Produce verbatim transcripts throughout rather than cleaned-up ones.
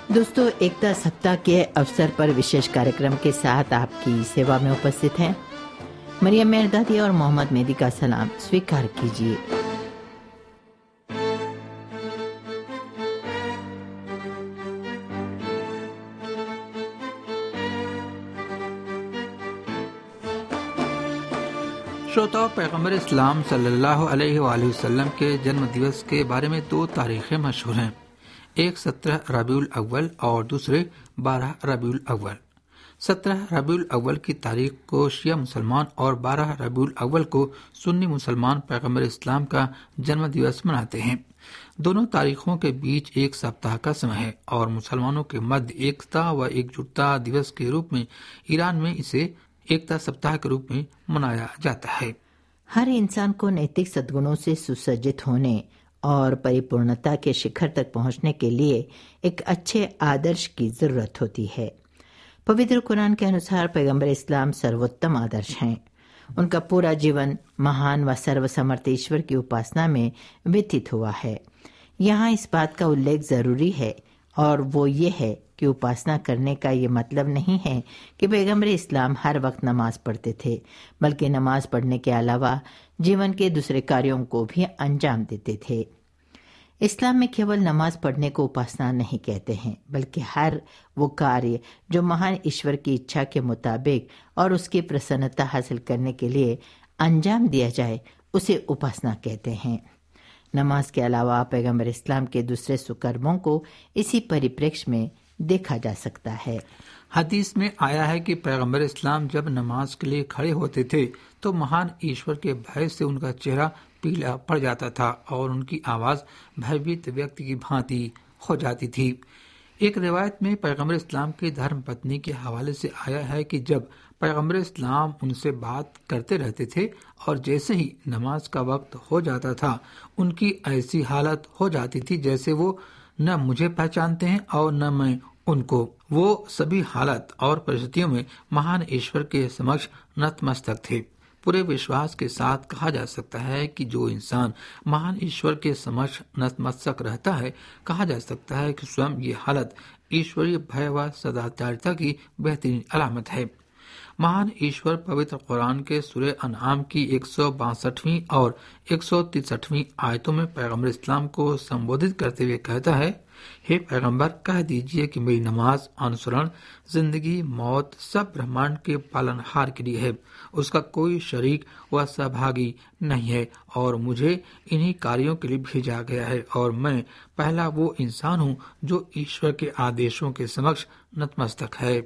दोस्तों, एकता सप्ताह के अवसर पर विशेष कार्यक्रम के साथ आपकी सेवा में उपस्थित हैं मरियम मेहरदादी और मोहम्मद मेहदी का सलाम स्वीकार कीजिए। श्रोताओं, पैगंबर इस्लाम सल्लल्लाहु अलैहि वसल्लम के जन्म दिवस के बारे में दो तारीखें मशहूर हैं। एक सत्रह रबीउल अव्वल और दूसरे बारह रबीउल अव्वल। सत्रह रबीउल अव्वल की तारीख को शिया मुसलमान और बारह रबीउल अव्वल को सुन्नी मुसलमान पैगंबर इस्लाम का जन्म दिवस मनाते हैं। दोनों तारीखों के बीच एक सप्ताह का समय है और मुसलमानों के मध्य एकता व एकजुटता दिवस के रूप में ईरान में इसे एकता सप्ताह के रूप में मनाया जाता है। हर इंसान को नैतिक सद्गुणों से सुसज्जित होने और परिपूर्णता के शिखर तक पहुंचने के लिए एक अच्छे आदर्श की जरूरत होती है। पवित्र कुरान के अनुसार पैगंबर इस्लाम सर्वोत्तम आदर्श हैं। उनका पूरा जीवन महान व सर्वसमर्थ ईश्वर की उपासना में व्यतीत हुआ है। यहाँ इस बात का उल्लेख जरूरी है और वो ये है कि उपासना करने का ये मतलब नहीं है कि पैगंबर इस्लाम हर वक्त नमाज पढ़ते थे, बल्कि नमाज पढ़ने के अलावा जीवन के दूसरे कार्यों को भी अंजाम देते थे। इस्लाम में केवल नमाज पढ़ने को उपासना नहीं कहते हैं, बल्कि हर वो कार्य जो महान ईश्वर की इच्छा के मुताबिक और उसकी प्रसन्नता हासिल करने के लिए अंजाम दिया जाए उसे उपासना कहते हैं। नमाज के अलावा पैगंबर इस्लाम के दूसरे सुकर्मों को इसी परिप्रेक्ष्य में देखा जा सकता है। हदीस में आया है कि पैगंबर इस्लाम जब नमाज के लिए खड़े होते थे तो महान ईश्वर के भय से उनका चेहरा पीला पड़ जाता था और उनकी आवाज भयभीत व्यक्ति की भांति हो जाती थी। एक रिवायत में पैगंबर इस्लाम की धर्म पत्नी के हवाले से आया है कि जब पैगंबर इस्लाम उनसे बात करते रहते थे और जैसे ही नमाज का वक्त हो जाता था उनकी ऐसी हालत हो जाती थी जैसे वो न मुझे पहचानते हैं और न मैं उनको। वो सभी हालत और परिस्थितियों में महान ईश्वर के समक्ष नतमस्तक थे। पूरे विश्वास के साथ कहा जा सकता है कि जो इंसान महान ईश्वर के समक्ष नतमस्तक रहता है, कहा जा सकता है कि स्वयं ये हालत ईश्वरीय भय व सदाचारिता की बेहतरीन अलामत है। महान ईश्वर पवित्र कुरान के सूरह अनआम की एक सौ बासठवीं और एक सौ तिरसठवीं आयतों में पैगंबर इस्लाम को संबोधित करते हुए कहता है, हे पैगंबर, कह दीजिए कि मेरी नमाज, अनुसरण, जिंदगी, मौत सब ब्रह्मांड के पालनहार के लिए है। उसका कोई शरीक व सहभागी नहीं है और मुझे इन्हीं कार्यों के लिए भेजा गया है और मैं पहला वो इंसान हूँ जो ईश्वर के आदेशों के समक्ष नतमस्तक है।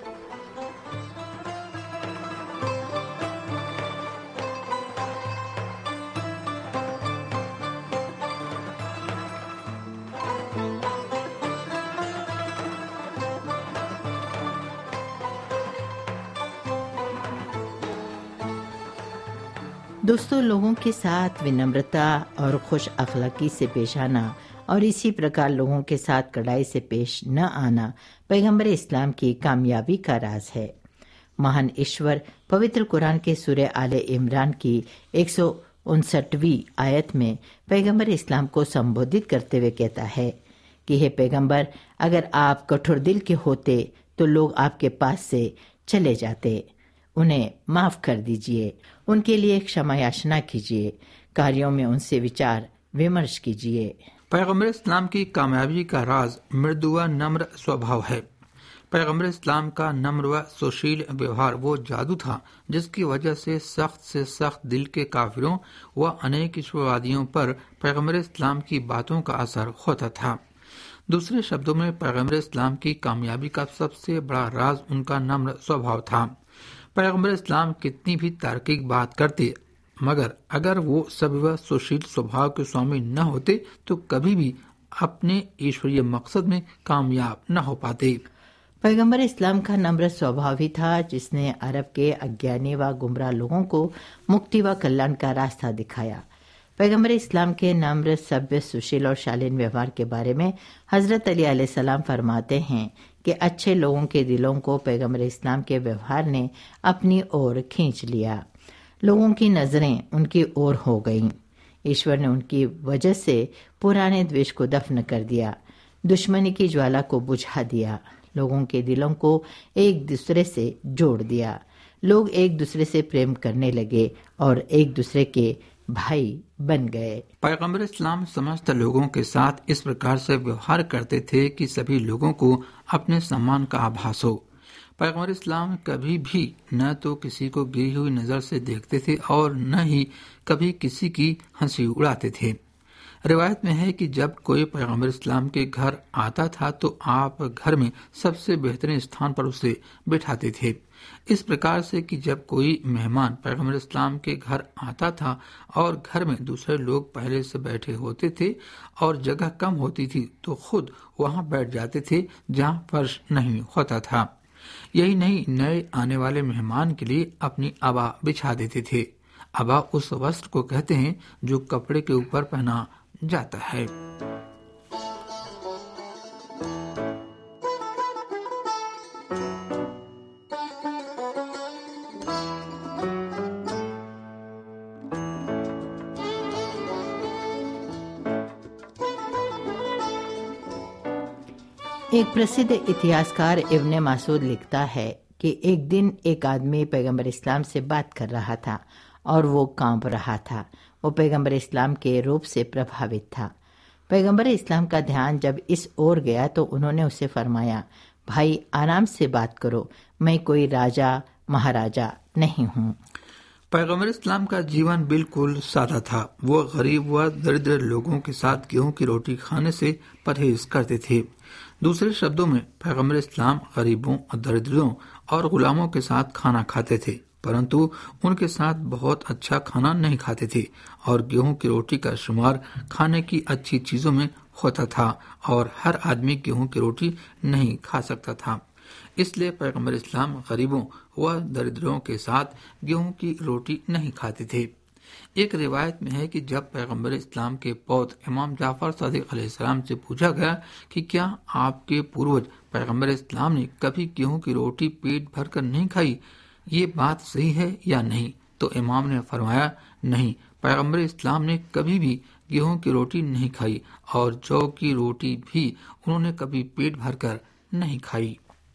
दोस्तों, लोगों के साथ विनम्रता और खुश अखलाकी से पेश आना और इसी प्रकार लोगों के साथ कड़ाई से पेश न आना पैगंबर इस्लाम की कामयाबी का राज है। महान ईश्वर पवित्र कुरान के सूरह आले इमरान की एक सौ उनसठवीं आयत में पैगंबर इस्लाम को संबोधित करते हुए कहता है कि हे पैगंबर, अगर आप कठोर दिल के होते तो लोग आपके पास से चले जाते। उन्हें माफ कर दीजिए, उनके लिए क्षमा याचना कीजिए, कार्यों में उनसे विचार विमर्श कीजिए। पैगंबर इस्लाम की कामयाबी का राज मृदु व नम्र स्वभाव है। पैगंबर इस्लाम का नम्र व सुशील व्यवहार वो जादू था जिसकी वजह से सख्त से सख्त दिल के काफिरों व अनेक ईश्वरवादियों पर पैगंबर इस्लाम की बातों का असर होता था। दूसरे शब्दों में पैगंबर इस्लाम की कामयाबी का सबसे बड़ा राज उनका नम्र स्वभाव था। पैगंबर इस्लाम कितनी भी तार्किक बात करते, मगर अगर वो सभी व सुशील स्वभाव के स्वामी न होते तो कभी भी अपने ईश्वरीय मकसद में कामयाब न हो पाते। पैगंबर इस्लाम का नम्र स्वभाव ही था जिसने अरब के अज्ञानी व गुमराह लोगों को मुक्ति व कल्याण का रास्ता दिखाया। पैगंबर इस्लाम के नम्र, सभ्य, सुशील और शालीन व्यवहार के बारे में हजरत अली अलैहिस्सलाम फरमाते हैं कि अच्छे लोगों के दिलों को पैगंबर इस्लाम के व्यवहार ने अपनी ओर खींच लिया। लोगों की नजरें उनकी ओर हो गईं। ईश्वर ने उनकी वजह से पुराने द्वेष को दफन कर दिया। दुश्मनी की ज्वाला को बुझा दिया, लोगों के दिलों को एक दूसरे से जोड़ दिया। लोग एक दूसरे से प्रेम करने लगे और एक दूसरे के भाई बन गए। पैगंबर इस्लाम समस्त लोगों के साथ इस प्रकार से व्यवहार करते थे कि सभी लोगों को अपने सम्मान का आभास हो। पैगंबर इस्लाम कभी भी न तो किसी को गिरी हुई नजर से देखते थे और न ही कभी किसी की हंसी उड़ाते थे। रिवायत में है कि जब कोई पैगंबर इस्लाम के घर आता था तो आप घर में सबसे बेहतरीन स्थान पर उसे बिठाते थे, इस प्रकार से कि जब कोई मेहमान पैगंबर इस्लाम के घर आता था और घर में दूसरे लोग पहले से बैठे होते थे और जगह कम होती थी तो खुद वहां बैठ जाते थे जहां फर्श नहीं होता था। यही नहीं, नए आने वाले मेहमान के लिए अपनी अबा बिछा देते थे। अबा उस वस्त्र को कहते हैं जो कपड़े के ऊपर पहना जाता है। एक प्रसिद्ध इतिहासकार इब्ने मासूद लिखता है कि एक दिन एक आदमी पैगंबर इस्लाम से बात कर रहा था और वो कांप रहा था। वो पैगंबर इस्लाम के रूप से प्रभावित था। पैगंबर इस्लाम का ध्यान जब इस ओर गया तो उन्होंने उसे फरमाया, भाई आराम से बात करो, मैं कोई राजा महाराजा नहीं हूँ। पैगंबर इस्लाम का जीवन बिल्कुल सादा था। वो गरीब व दरिद्र लोगों के साथ गेहूं की रोटी खाने से परहेज करते थे। दूसरे शब्दों में पैगंबर इस्लाम गरीबों और दरिद्रों और गुलामों के साथ खाना खाते थे, परंतु उनके साथ बहुत अच्छा खाना नहीं खाते थे और गेहूं की रोटी का शुमार खाने की अच्छी चीजों में होता था और हर आदमी गेहूं की रोटी नहीं खा सकता था। इसलिए पैगंबर इस्लाम गरीबों व दरिद्रों के साथ गेहूं की रोटी नहीं खाते थे। एक रिवायत में है कि जब पैगंबर इस्लाम के पौध इमाम जाफर सदिक अलैहिस्सलाम से पूछा गया कि क्या आपके पूर्वज पैगंबर इस्लाम ने कभी गेहूं की रोटी पेट भरकर नहीं खाई, ये बात सही है या नहीं, तो इमाम ने फरमाया, नहीं, पैगंबर इस्लाम ने कभी भी गेहूं की रोटी नहीं खाई और जौ की रोटी भी उन्होंने कभी पेट भरकर नहीं खाई।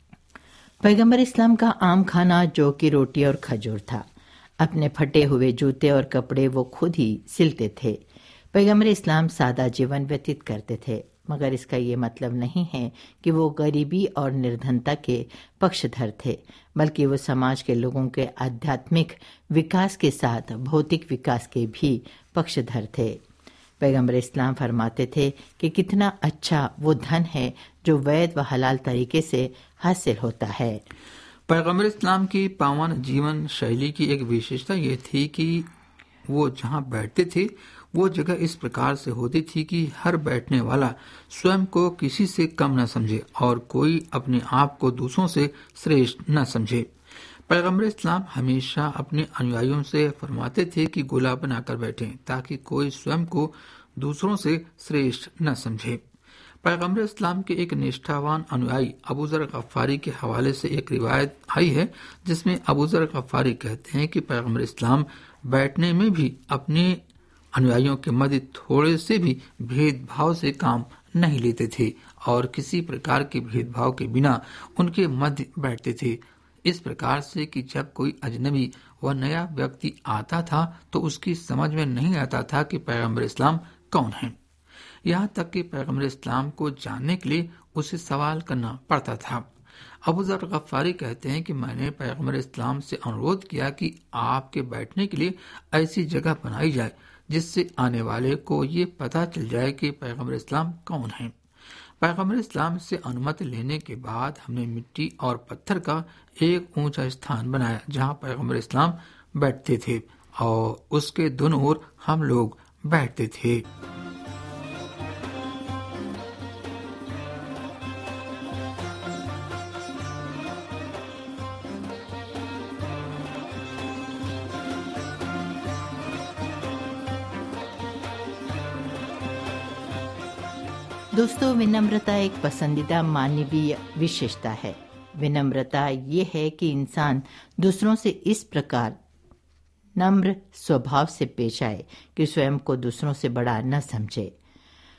पैगंबर इस्लाम का आम खाना जौ की रोटी और खजूर था। अपने फटे हुए जूते और कपड़े वो खुद ही सिलते थे। पैगंबर इस्लाम सादा जीवन व्यतीत करते थे, मगर इसका ये मतलब नहीं है कि वो गरीबी और निर्धनता के पक्षधर थे, बल्कि वो समाज के लोगों के आध्यात्मिक विकास के साथ भौतिक विकास के भी पक्षधर थे। पैगंबर इस्लाम फरमाते थे कि कितना अच्छा वो धन है जो वैध व हलाल तरीके से हासिल होता है। पैगंबर इस्लाम की पावन जीवन शैली की एक विशेषता ये थी कि वो जहाँ बैठते थे वो जगह इस प्रकार से होती थी कि हर बैठने वाला स्वयं को किसी से कम न समझे और कोई अपने आप को दूसरों से श्रेष्ठ न समझे। पैगंबर इस्लाम हमेशा अपने अनुयायियों से फरमाते थे कि गुलाब बनाकर बैठें ताकि कोई स्वयं को दूसरों से श्रेष्ठ न समझे। पैगंबर इस्लाम के एक निष्ठावान अनुयायी अबू ज़र गफ़ारी के हवाले से एक रिवायत आई है जिसमें अबू ज़र गफ़ारी कहते हैं कि पैगंबर इस्लाम बैठने में भी अपने अनुयायियों के मध्य थोड़े से भी भेदभाव से काम नहीं लेते थे और किसी प्रकार के भेदभाव के बिना उनके मध्य बैठते थे, इस प्रकार से कि जब कोई अजनबी व नया व्यक्ति आता था तो उसकी समझ में नहीं आता था कि पैगंबर इस्लाम कौन है। यहाँ तक कि पैगंबर इस्लाम को जानने के लिए उसे सवाल करना पड़ता था। अबू ज़र गफ़ारी कहते हैं कि मैंने पैगंबर इस्लाम से अनुरोध किया कि आपके बैठने के लिए ऐसी जगह बनाई जाए जिससे आने वाले को ये पता चल जाए कि पैगंबर इस्लाम कौन है। पैगंबर इस्लाम से अनुमति लेने के बाद हमने मिट्टी और पत्थर का एक ऊंचा स्थान बनाया जहाँ पैगंबर इस्लाम बैठते थे और उसके दोनों ओर हम लोग बैठते थे। दोस्तों, विनम्रता एक पसंदीदा मानवीय विशेषता है। विनम्रता ये है कि इंसान दूसरों से इस प्रकार नम्र स्वभाव से पेश आए कि स्वयं को दूसरों से बड़ा न समझे।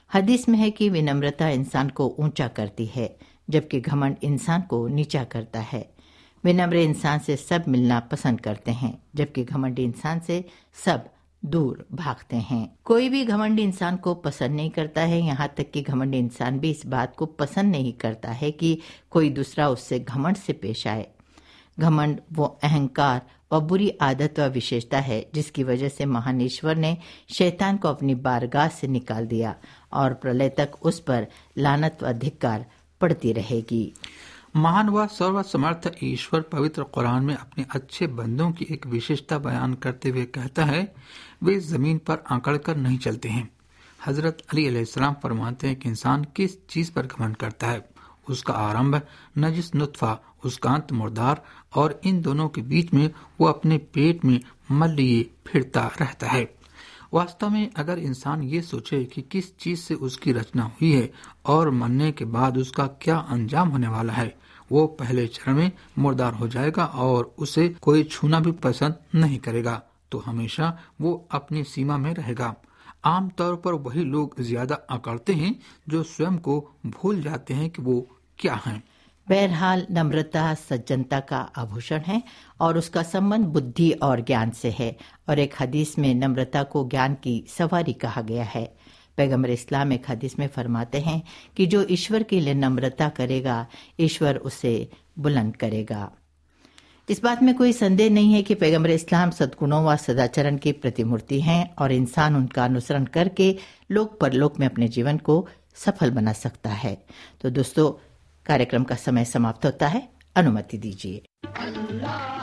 हदीस में है कि विनम्रता इंसान को ऊंचा करती है, जबकि घमंड इंसान को नीचा करता है। विनम्र इंसान से सब मिलना पसंद करते हैं, जबकि घमंडी इंसान से सब दूर भागते हैं। कोई भी घमंडी इंसान को पसंद नहीं करता है, यहाँ तक कि घमंडी इंसान भी इस बात को पसंद नहीं करता है कि कोई दूसरा उससे घमंड से पेश आए। घमंड वो अहंकार व बुरी आदत व विशेषता है जिसकी वजह से महान ईश्वर ने शैतान को अपनी बारगाह से निकाल दिया और प्रलय तक उस पर लानत व धिक्कार पड़ती रहेगी। महान व सर्वसमर्थ ईश्वर पवित्र कुरान में अपने अच्छे बंदों की एक विशेषता बयान करते हुए कहता है, वे जमीन पर आंकड़ कर नहीं चलते हैं। हजरत अली अलैहिस्सलाम फरमाते हैं कि इंसान किस चीज पर घमंड करता है, उसका आरंभ नजिस नुत्फा, उसका अंत मुर्दार, और इन दोनों के बीच में वो अपने पेट में मल लिए फिरता रहता है। वास्तव में अगर इंसान ये सोचे कि किस चीज से उसकी रचना हुई है और मरने के बाद उसका क्या अंजाम होने वाला है, वो पहले चरण में मुर्दार हो जाएगा और उसे कोई छूना भी पसंद नहीं करेगा, तो हमेशा वो अपनी सीमा में रहेगा। आमतौर पर वही लोग ज्यादा अकड़ते हैं जो स्वयं को भूल जाते हैं कि वो क्या हैं। बहरहाल नम्रता सज्जनता का आभूषण है और उसका संबंध बुद्धि और ज्ञान से है, और एक हदीस में नम्रता को ज्ञान की सवारी कहा गया है। पैगंबर इस्लाम एक हदीस में फरमाते हैं कि जो ईश्वर के लिए नम्रता करेगा, ईश्वर उसे बुलंद करेगा। इस बात में कोई संदेह नहीं है कि पैगंबर इस्लाम सद्गुणों व सदाचरण की प्रतिमूर्ति हैं और इंसान उनका अनुसरण करके लोक परलोक में अपने जीवन को सफल बना सकता है। तो दोस्तों, कार्यक्रम का समय समाप्त होता है, अनुमति दीजिए।